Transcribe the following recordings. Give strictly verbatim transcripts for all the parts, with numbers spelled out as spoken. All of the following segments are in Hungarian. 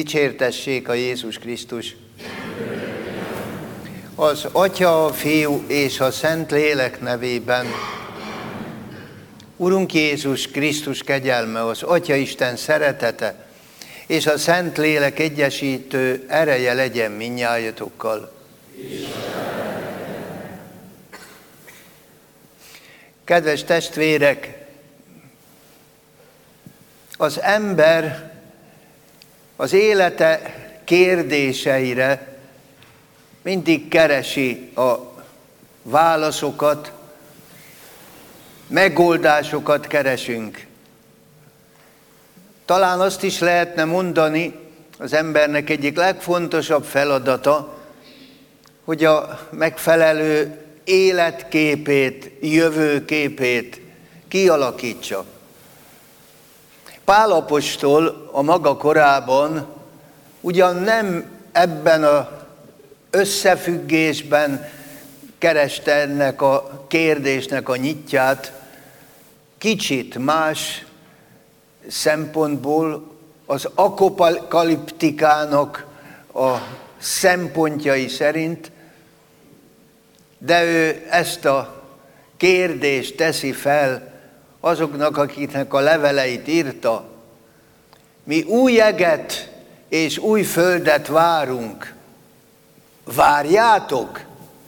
Dicsértessék a Jézus Krisztus! Az Atya, a Fiú és a Szent Lélek nevében. Urunk Jézus Krisztus kegyelme, az Atya Isten szeretete és a Szent Lélek egyesítő ereje legyen mindnyájatokkal. Kedves testvérek, az ember az élete kérdéseire mindig keresi a válaszokat, megoldásokat keresünk. Talán azt is lehetne mondani, az embernek egyik legfontosabb feladata, hogy a megfelelő életképét, jövőképét kialakítsa. Pál apostol a maga korában ugyan nem ebben az összefüggésben kereste ennek a kérdésnek a nyitját, kicsit más szempontból az apokaliptikának a szempontjai szerint, de ő ezt a kérdést teszi fel azoknak, akiknek a leveleit írta. Mi új eget és új földet várunk. Várjátok?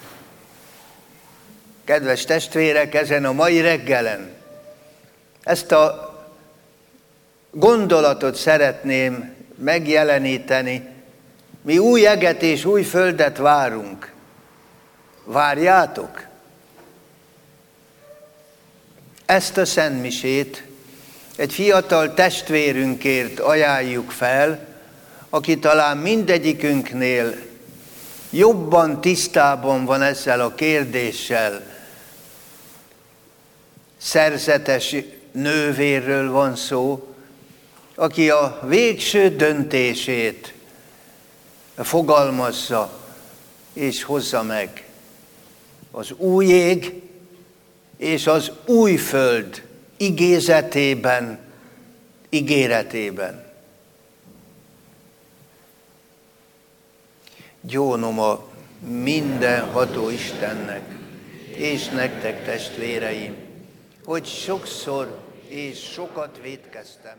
Kedves testvérek, ezen a mai reggelen ezt a gondolatot szeretném megjeleníteni. Mi új eget és új földet várunk. Várjátok? Ezt a szentmisét egy fiatal testvérünkért ajánljuk fel, aki talán mindegyikünknél jobban tisztában van ezzel a kérdéssel. Szerzetes nővérről van szó, aki a végső döntését fogalmazza és hozza meg. Az új ég és az új föld igézetében, ígéretében. Gyónom a mindenható Istennek, és nektek, testvéreim, hogy sokszor és sokat vétkeztem.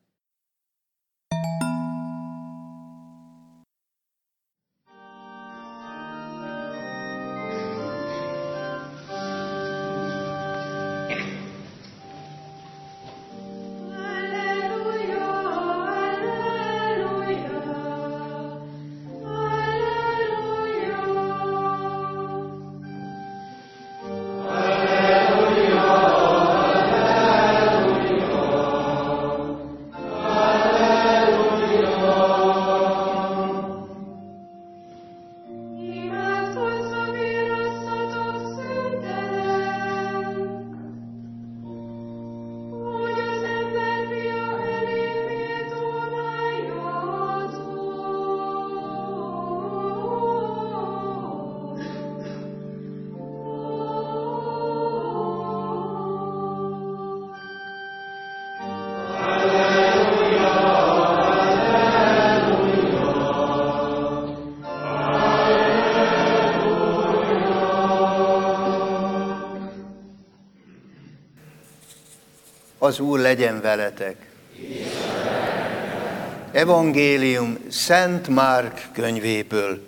Az Úr legyen veletek. Evangélium Szent Márk könyvéből.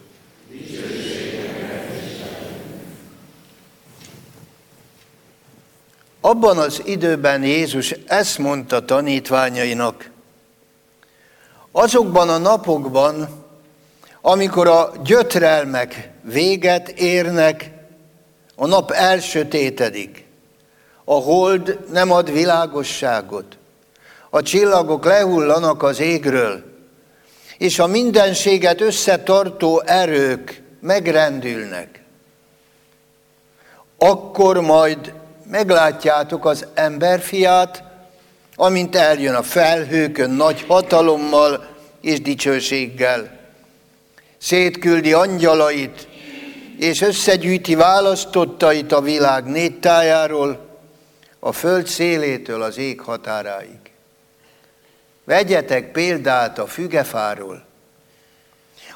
Abban az időben Jézus ezt mondta tanítványainak: azokban a napokban, amikor a gyötrelmek véget érnek, a nap elsötétedik, a hold nem ad világosságot, a csillagok lehullanak az égről, és a mindenséget összetartó erők megrendülnek. Akkor majd meglátjátok az emberfiát, amint eljön a felhőkön nagy hatalommal és dicsőséggel. Szétküldi angyalait, és összegyűjti választottait a világ négy tájáról, a föld szélétől az ég határáig. Vegyetek példát a fügefáról.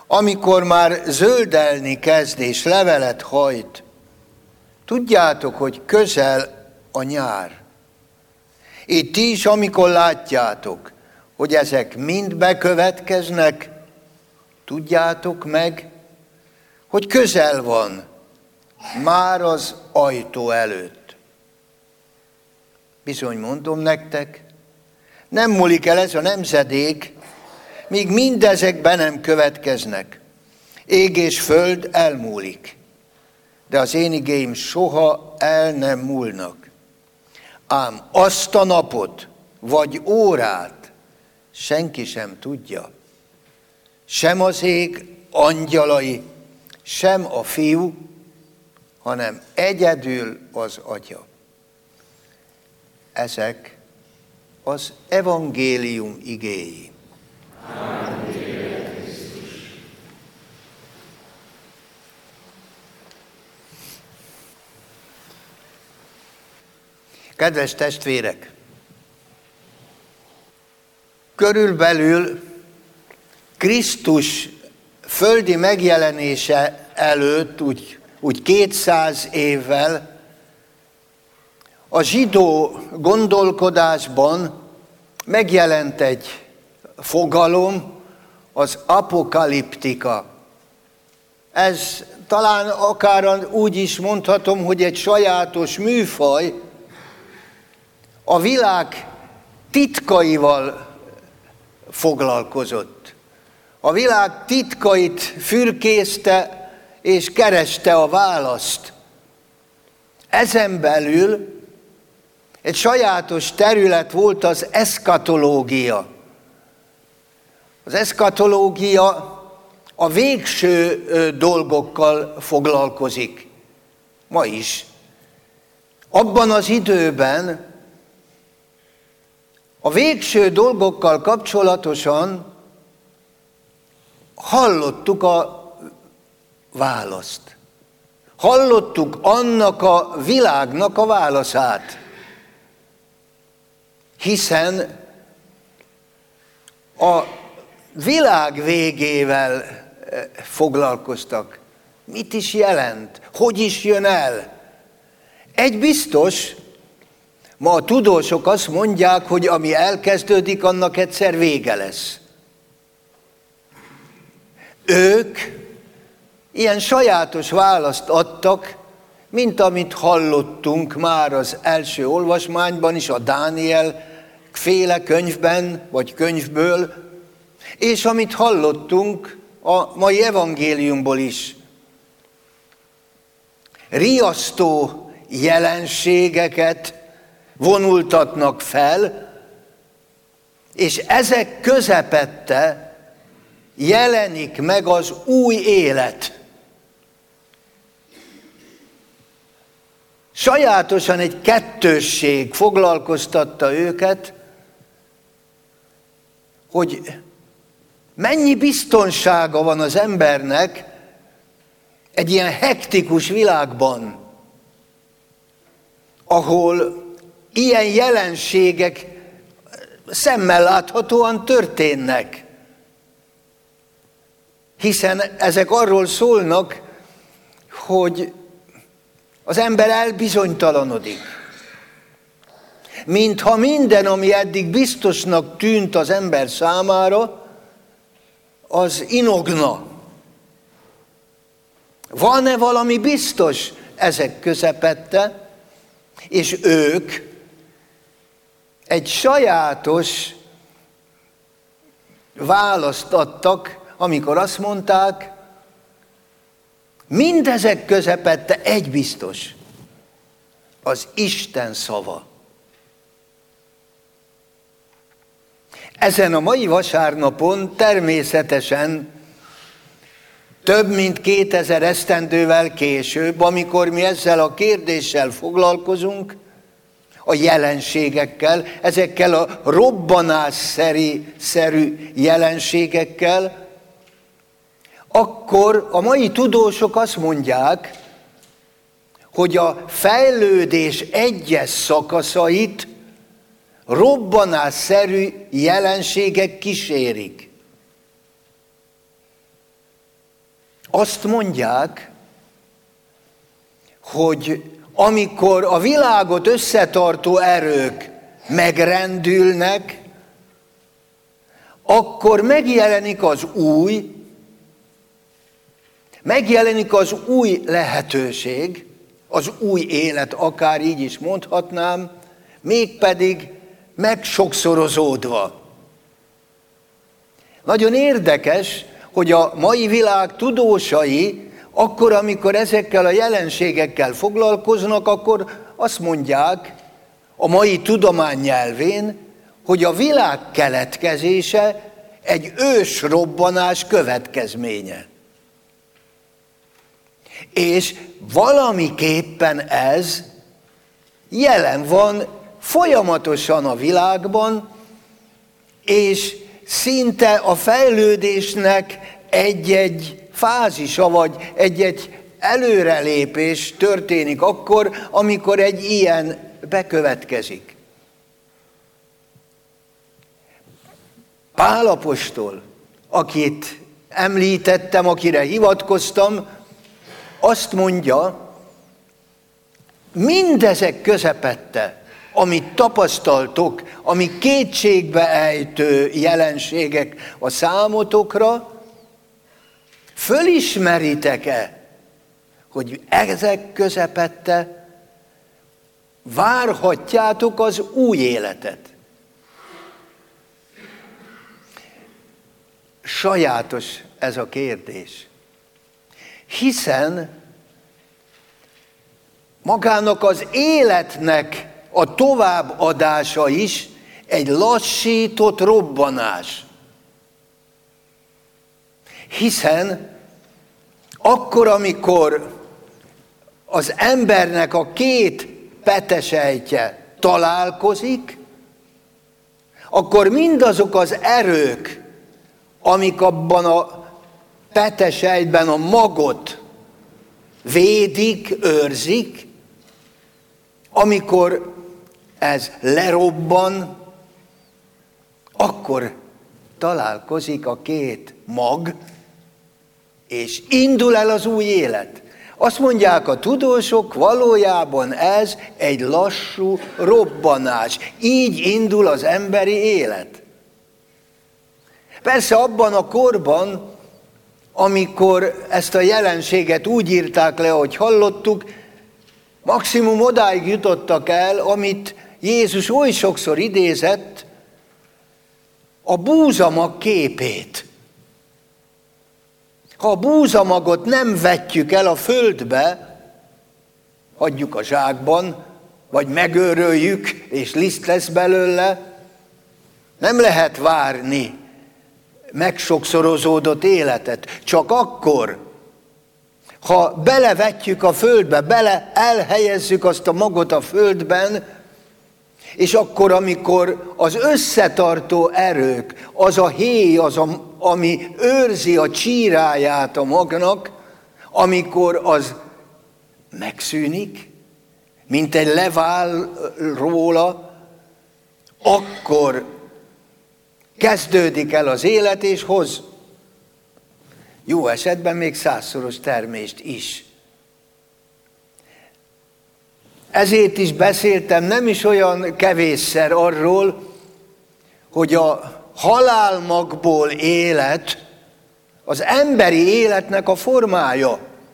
amikor már zöldelni kezd és levelet hajt, tudjátok, hogy közel a nyár. Így ti is, amikor látjátok, hogy ezek mind bekövetkeznek, tudjátok meg, hogy közel van, már az ajtó előtt. Bizony mondom nektek, nem múlik el ez a nemzedék, míg mindezek be nem következnek. Ég és föld elmúlik, de az én igéim soha el nem múlnak. Ám azt a napot, vagy órát senki sem tudja. Sem az ég angyalai, sem a fiú, hanem egyedül az Atya. Ezek az evangélium igéi. Kedves testvérek! Körülbelül Krisztus földi megjelenése előtt, úgy, úgy kétszáz évvel a zsidó gondolkodásban megjelent egy fogalom, az apokaliptika. Ez talán akár úgy is mondhatom, hogy egy sajátos műfaj, a világ titkaival foglalkozott. A világ titkait fürkészte és kereste a választ. Ezen belül egy sajátos terület volt az eszkatológia. Az eszkatológia a végső dolgokkal foglalkozik. Ma is. Abban az időben a végső dolgokkal kapcsolatosan hallottuk a választ. Hallottuk annak a világnak a válaszát. Hiszen a világ végével foglalkoztak. Mit is jelent? Hogy is jön el? Egy biztos, ma a tudósok azt mondják, hogy ami elkezdődik, annak egyszer vége lesz. Ők ilyen sajátos választ adtak, mint amit hallottunk már az első olvasmányban is, a Dániel féle könyvben, vagy könyvből, és amit hallottunk a mai evangéliumból is. Riasztó jelenségeket vonultatnak fel, és ezek közepette jelenik meg az új élet. Sajátosan egy kettősség foglalkoztatta őket, hogy mennyi biztonsága van az embernek egy ilyen hektikus világban, ahol ilyen jelenségek szemmel láthatóan történnek. Hiszen ezek arról szólnak, hogy az ember elbizonytalanodik. Mintha minden, ami eddig biztosnak tűnt az ember számára, az inogna. Van-e valami biztos ezek közepette? És ők egy sajátos választ adtak, amikor azt mondták, mindezek közepette egy biztos, az Isten szava. Ezen a mai vasárnapon természetesen több mint kétezer esztendővel később, amikor mi ezzel a kérdéssel foglalkozunk, a jelenségekkel, ezekkel a robbanásszerű jelenségekkel, akkor a mai tudósok azt mondják, hogy a fejlődés egyes szakaszait robbanásszerű jelenségek kísérik. Azt mondják, hogy amikor a világot összetartó erők megrendülnek, akkor megjelenik az új, megjelenik az új lehetőség, az új élet, akár így is mondhatnám, mégpedig megsokszorozódva. Nagyon érdekes, hogy a mai világ tudósai akkor, amikor ezekkel a jelenségekkel foglalkoznak, akkor azt mondják a mai tudomány nyelvén, hogy a világ keletkezése egy ősrobbanás következménye. És valamiképpen ez jelen van folyamatosan a világban, és szinte a fejlődésnek egy-egy fázisa, vagy egy-egy előrelépés történik akkor, amikor egy ilyen bekövetkezik. Pál apostol, akit említettem, akire hivatkoztam, azt mondja, mindezek közepette, amit tapasztaltok, ami kétségbe ejtő jelenségek a számotokra, fölismeritek-e, hogy ezek közepette várhatjátok az új életet? Sajátos ez a kérdés, hiszen magának az életnek a továbbadása is egy lassított robbanás. Hiszen akkor, amikor az embernek a két petesejtje találkozik, akkor mindazok az erők, amik abban a petesejtben a magot védik, őrzik, amikor ez lerobban, akkor találkozik a két mag, és indul el az új élet. Azt mondják a tudósok, valójában ez egy lassú robbanás. Így indul az emberi élet. Persze abban a korban, amikor ezt a jelenséget úgy írták le, ahogy hallottuk, maximum odáig jutottak el, amit Jézus oly sokszor idézett, a búzamag képét. Ha a búzamagot nem vetjük el a földbe, hagyjuk a zsákban, vagy megőröljük, és liszt lesz belőle, nem lehet várni megsokszorozódott életet. Csak akkor, ha belevetjük a földbe, bele elhelyezzük azt a magot a földben, és akkor, amikor az összetartó erők, az a héj, az a, ami őrzi a csíráját a magnak, amikor az megszűnik, mint egy levál róla, akkor kezdődik el az élet, és hoz jó esetben még százszoros termést is. Ezért is beszéltem nem is olyan kevésszer arról, hogy a halálmagból élet az emberi életnek a formája.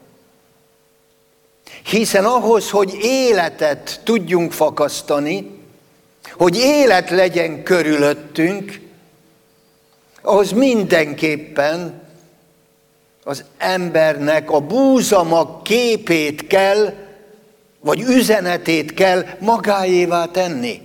Hiszen ahhoz, hogy életet tudjunk fakasztani, hogy élet legyen körülöttünk, ahhoz mindenképpen az embernek a búzamag képét kell, vagy üzenetét kell magáévá tenni.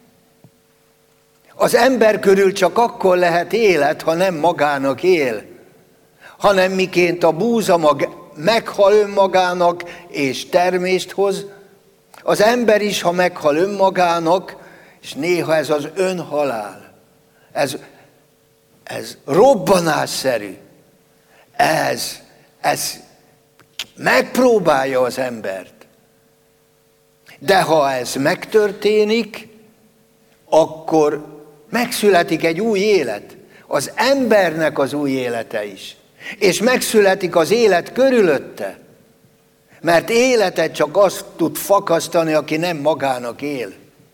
Az ember körül csak akkor lehet élet, ha nem magának él, hanem miként a búzamag meghal önmagának és termést hoz, az ember is, ha meghal önmagának, és néha ez az önhalál, ez, ez robbanásszerű, ez, ez megpróbálja az embert. De ha ez megtörténik, akkor megszületik egy új élet. Az embernek az új élete is. és megszületik az élet körülötte, mert életet csak azt tud fakasztani, aki nem magának él.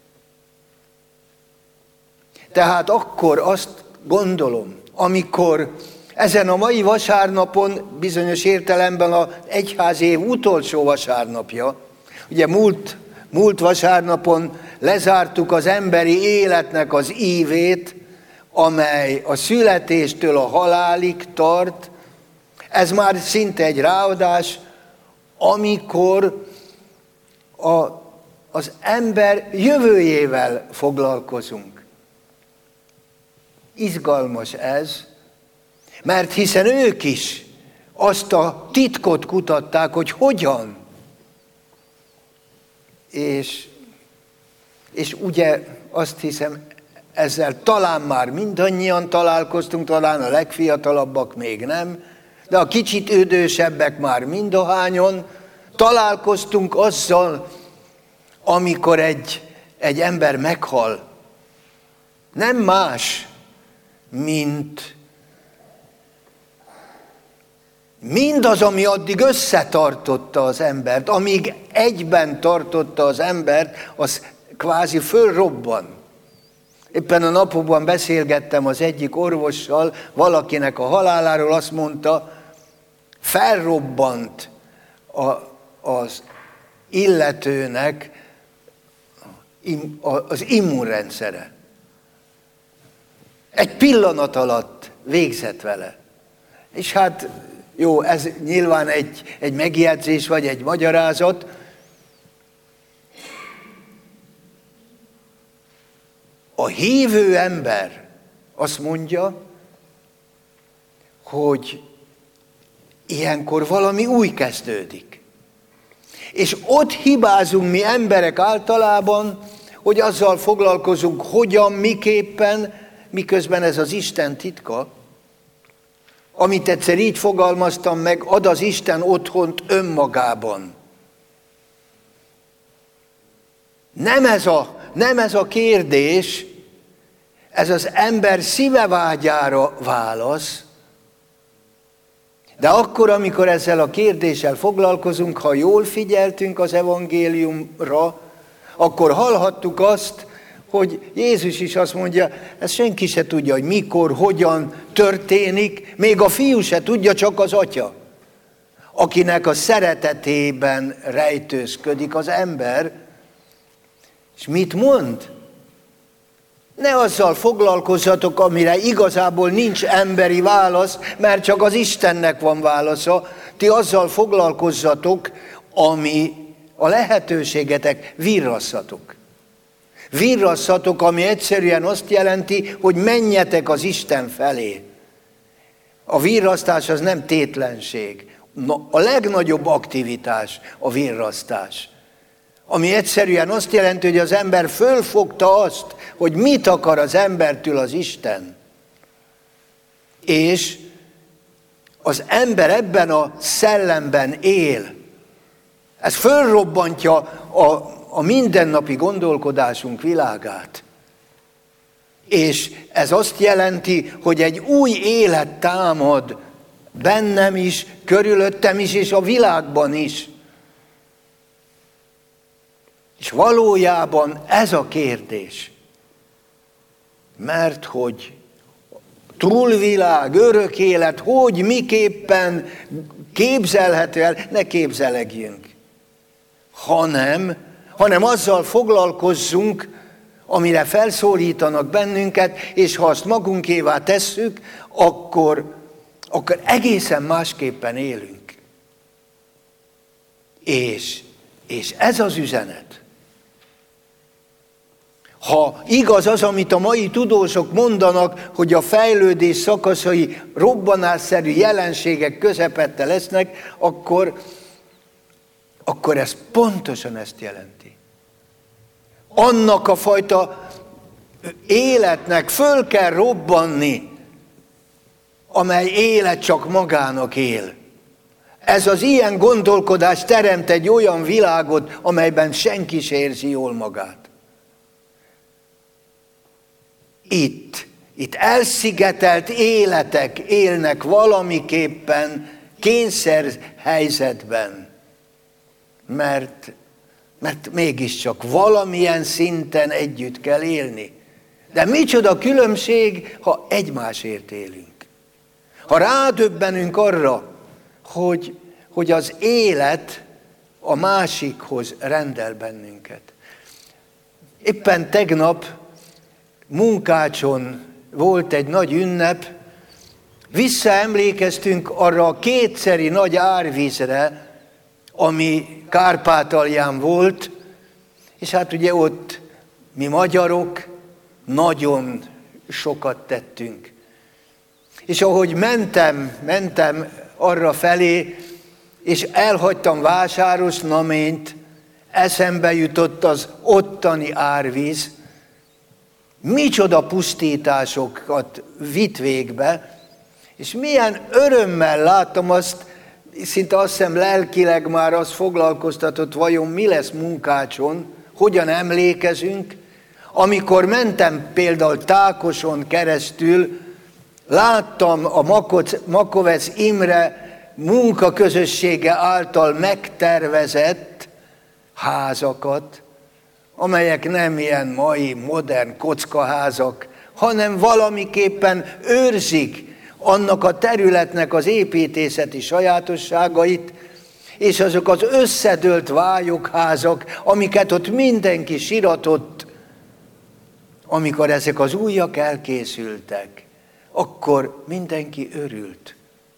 Tehát akkor azt gondolom, amikor ezen a mai vasárnapon, bizonyos értelemben az egyházi év utolsó vasárnapja, ugye múlt, múlt vasárnapon lezártuk az emberi életnek az ívét, amely a születéstől a halálig tart. Ez már szinte egy ráadás, amikor a, az ember jövőjével foglalkozunk. Izgalmas ez, mert hiszen ők is azt a titkot kutatták, hogy hogyan. És, és ugye azt hiszem, ezzel talán már mindannyian találkoztunk, talán a legfiatalabbak még nem, de a kicsit idősebbek már mindahányan találkoztunk azzal, amikor egy, egy ember meghal. Nem más, mint mindaz, ami addig összetartotta az embert, amíg egyben tartotta az embert, az kvázi fölrobban. Éppen a napokban beszélgettem az egyik orvossal, valakinek a haláláról, azt mondta, felrobbant a, az illetőnek az immunrendszere. Egy pillanat alatt végzett vele. És hát jó, ez nyilván egy, egy megjegyzés vagy egy magyarázat. A hívő ember azt mondja, hogy ilyenkor valami új kezdődik. És ott hibázunk mi emberek általában, hogy azzal foglalkozunk, hogyan, miképpen, miközben ez az Isten titka, amit egyszer így fogalmaztam meg, ad az Isten otthont önmagában. Nem ez a, nem ez a kérdés, ez az ember szívevágyára válasz, de akkor, amikor ezzel a kérdéssel foglalkozunk, ha jól figyeltünk az evangéliumra, akkor hallhattuk azt, hogy Jézus is azt mondja, ezt senki se tudja, hogy mikor, hogyan történik, még a fiú se tudja, csak az atya, akinek a szeretetében rejtőzködik az ember. És mit mond? Ne azzal foglalkozzatok, amire igazából nincs emberi válasz, mert csak az Istennek van válasza. Ti azzal foglalkozzatok, ami a lehetőségetek, virrasszatok. Virrasszatok, ami egyszerűen azt jelenti, hogy menjetek az Isten felé. A virrasztás az nem tétlenség. A legnagyobb aktivitás a virrasztás. Ami egyszerűen azt jelenti, hogy az ember fölfogta azt, hogy mit akar az embertől az Isten. És az ember ebben a szellemben él. Ez fölrobbantja a, a mindennapi gondolkodásunk világát. És ez azt jelenti, hogy egy új élet támad bennem is, körülöttem is, és a világban is. És valójában ez a kérdés. Mert hogy túlvilág, örök élet, hogy miképpen képzelhető el, ne képzelegjünk. Hanem, hanem azzal foglalkozzunk, amire felszólítanak bennünket, és ha azt magunkévá tesszük, akkor, akkor egészen másképpen élünk. És, és ez az üzenet. Ha igaz az, amit a mai tudósok mondanak, hogy a fejlődés szakaszai robbanásszerű jelenségek közepette lesznek, akkor, akkor ez pontosan ezt jelenti. Annak a fajta életnek föl kell robbanni, amely élet csak magának él. Ez az ilyen gondolkodás teremt egy olyan világot, amelyben senki se érzi jól magát. Itt, Itt elszigetelt életek élnek valamiképpen kényszerhelyzetben, mert, mert mégiscsak valamilyen szinten együtt kell élni. De micsoda különbség, ha egymásért élünk. Ha rádöbbenünk arra, hogy, hogy az élet a másikhoz rendel bennünket. Éppen tegnap Munkácson volt egy nagy ünnep, visszaemlékeztünk arra a kétszeri nagy árvízre, ami Kárpátalján volt, és hát ugye ott mi magyarok nagyon sokat tettünk. És ahogy mentem, mentem arra felé, és elhagytam Vásáros-Naményt, eszembe jutott az ottani árvíz, micsoda pusztításokat vitt végbe, és milyen örömmel láttam azt, szinte azt hiszem lelkileg már az foglalkoztatott, vajon mi lesz Munkácson, hogyan emlékezünk. Amikor mentem például Tákoson keresztül, láttam a Makovec Imre munkaközössége által megtervezett házakat, amelyek nem ilyen mai modern kockaházak, hanem valamiképpen őrzik annak a területnek az építészeti sajátosságait, és azok az összedőlt vályokházak, amiket ott mindenki siratott, amikor ezek az újak elkészültek, akkor mindenki örült.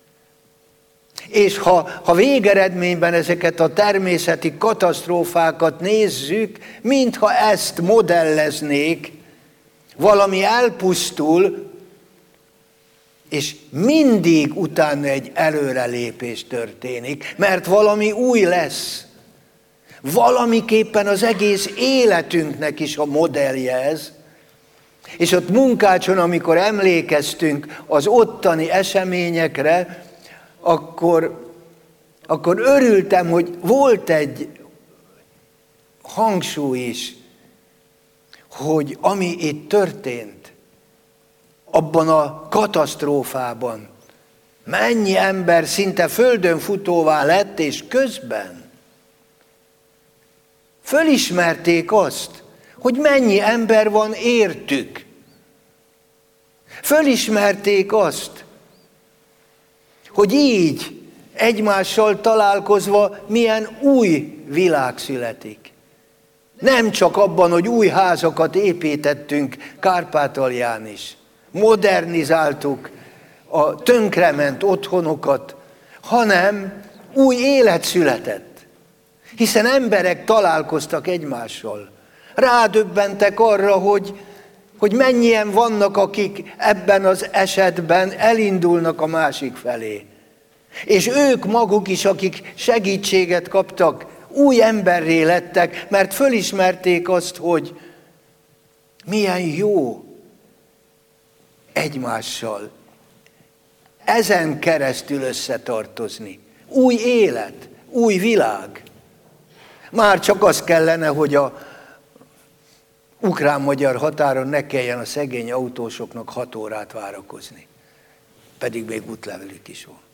És ha, ha végeredményben ezeket a természeti katasztrófákat nézzük, mintha ezt modelleznék, valami elpusztul, és mindig utána egy előrelépés történik, mert valami új lesz. Valamiképpen az egész életünknek is a modellje ez. És ott Munkácson, amikor emlékeztünk az ottani eseményekre, akkor, akkor örültem, hogy volt egy hangsúly is, hogy ami itt történt, abban a katasztrófában mennyi ember szinte földön futóvá lett, és közben fölismerték azt, hogy mennyi ember van értük. Fölismerték azt, hogy így egymással találkozva milyen új világ születik. Nem csak abban, hogy új házakat építettünk Kárpátalján is, modernizáltuk a tönkrement otthonokat, hanem új élet született. Hiszen emberek találkoztak egymással. Rádöbbentek arra, hogy, hogy mennyien vannak, akik ebben az esetben elindulnak a másik felé. És ők maguk is, akik segítséget kaptak, új emberré lettek, mert fölismerték azt, hogy milyen jó egymással ezen keresztül összetartozni. Új élet, új világ. Már csak az kellene, hogy a ukrán-magyar határon ne kelljen a szegény autósoknak hat órát várakozni. Pedig még útlevelük is van.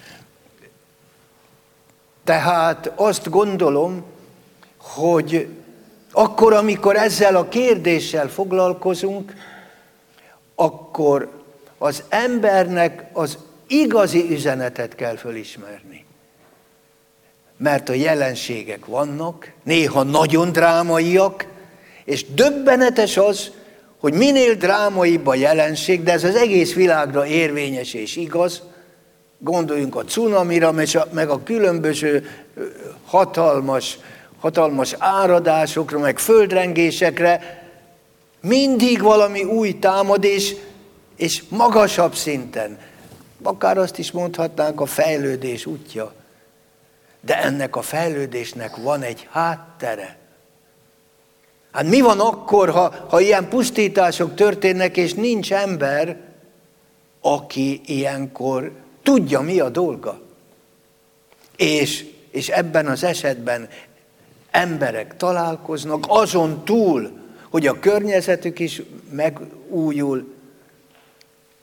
Tehát azt gondolom, hogy akkor, amikor ezzel a kérdéssel foglalkozunk, akkor az embernek az igazi üzenetet kell fölismerni. Mert a jelenségek vannak, néha nagyon drámaiak, és döbbenetes az, hogy minél drámaibb a jelenség, de ez az egész világra érvényes és igaz, gondoljunk a cunamira, meg a különböző hatalmas, hatalmas áradásokra, meg földrengésekre, mindig valami új támad, és, és magasabb szinten. Akár azt is mondhatnánk, a fejlődés útja. De ennek a fejlődésnek van egy háttere. Hát mi van akkor, ha, ha ilyen pusztítások történnek, és nincs ember, aki ilyenkor tudja, mi a dolga. És, és ebben az esetben emberek találkoznak, azon túl, hogy a környezetük is megújul,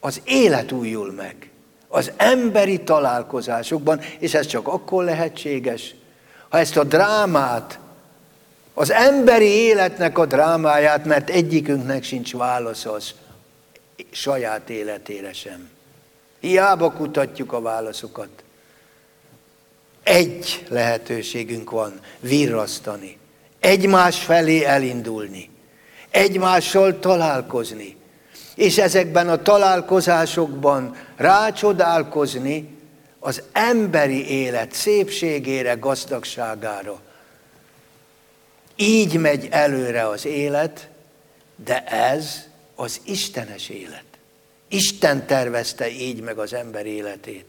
az élet újul meg. Az emberi találkozásokban, és ez csak akkor lehetséges, ha ezt a drámát, az emberi életnek a drámáját, mert egyikünknek sincs válasz az saját életére sem. Hiába kutatjuk a válaszokat. Egy lehetőségünk van, virrasztani, egymás felé elindulni, egymással találkozni, és ezekben a találkozásokban rácsodálkozni az emberi élet szépségére, gazdagságára. Így megy előre az élet, de ez az istenes élet. Isten tervezte így meg az ember életét.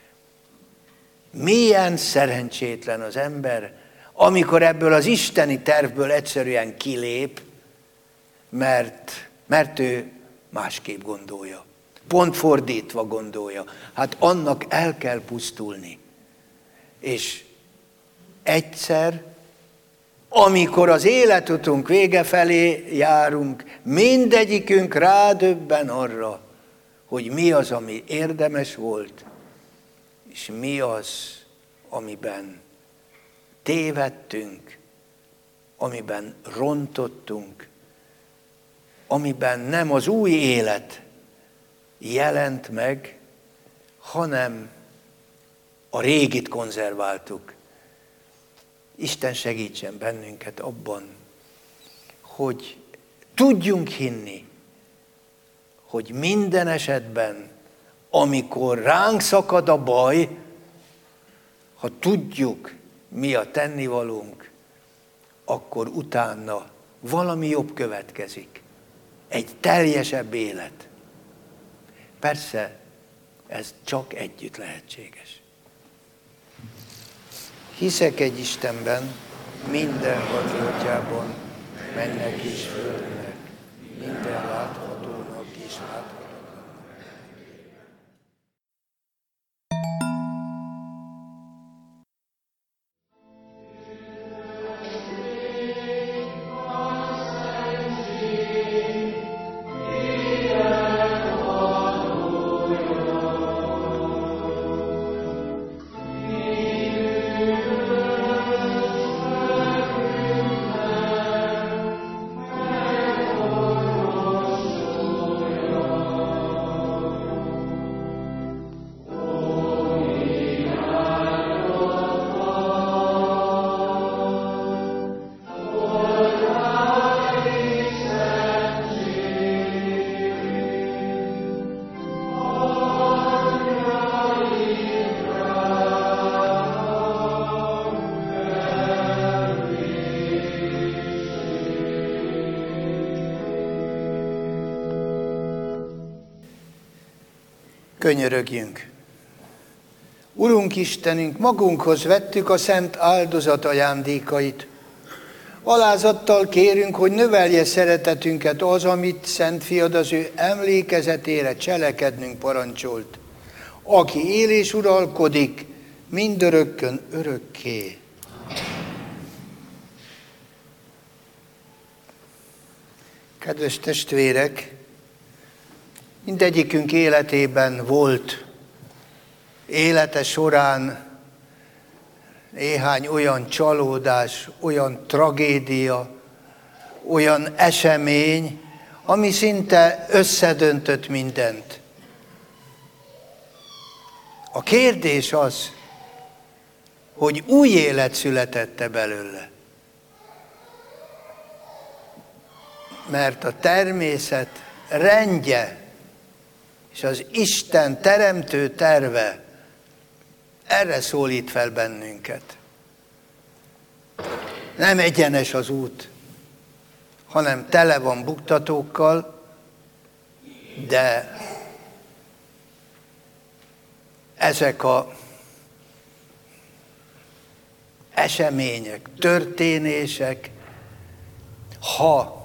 Milyen szerencsétlen az ember, amikor ebből az isteni tervből egyszerűen kilép, mert, mert ő másképp gondolja. Pont fordítva gondolja. Hát annak el kell pusztulni. És egyszer, amikor az életutunk vége felé járunk, mindegyikünk rádöbben arra, hogy mi az, ami érdemes volt, és mi az, amiben tévedtünk, amiben rontottunk, amiben nem az új élet jelent meg, hanem a régit konzerváltuk. Isten segítsen bennünket abban, hogy tudjunk hinni, hogy minden esetben, amikor ránk szakad a baj, ha tudjuk, mi a tennivalónk, akkor utána valami jobb következik. Egy teljesebb élet. Persze, ez csak együtt lehetséges. Hiszek egy Istenben, minden hatótjában, mennek és földnek, minden láthatónak és láthatatlannak. Könyörögjünk. Urunk Istenünk, magunkhoz vettük a szent áldozat ajándékait. Alázattal kérünk, hogy növelje szeretetünket az, amit Szent Fiad az ő emlékezetére cselekednünk parancsolt, aki él és uralkodik mindörökkön örökké. Kedves testvérek, mindegyikünk életében volt élete során néhány olyan csalódás, olyan tragédia, olyan esemény, ami szinte összedöntött mindent. A kérdés az, hogy új élet született-e belőle. Mert a természet rendje és az Isten teremtő terve erre szólít fel bennünket. Nem egyenes az út, hanem tele van buktatókkal, de ezek a események, történések, ha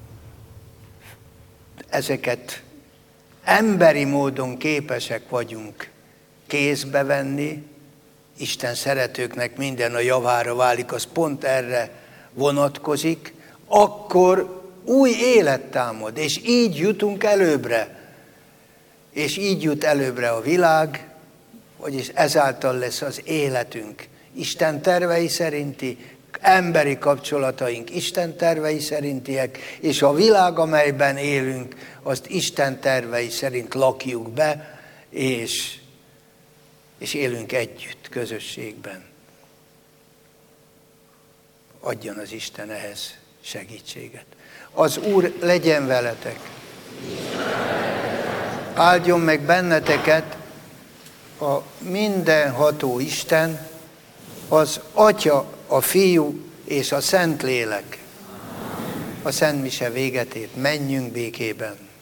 ezeket emberi módon képesek vagyunk kézbe venni, Isten szeretőknek minden a javára válik, az pont erre vonatkozik, akkor új élet támad, és így jutunk előbbre. és így jut előbbre a világ, vagyis ezáltal lesz az életünk Isten tervei szerinti, emberi kapcsolataink Isten tervei szerintiek, és a világ, amelyben élünk, azt Isten tervei szerint lakjuk be, és, és élünk együtt, közösségben. Adjon az Isten ehhez segítséget. Az Úr legyen veletek. Áldjon meg benneteket a mindenható Isten, az Atya, a Fiú és a Szentlélek. A Szent Mise véget ért, menjünk békében.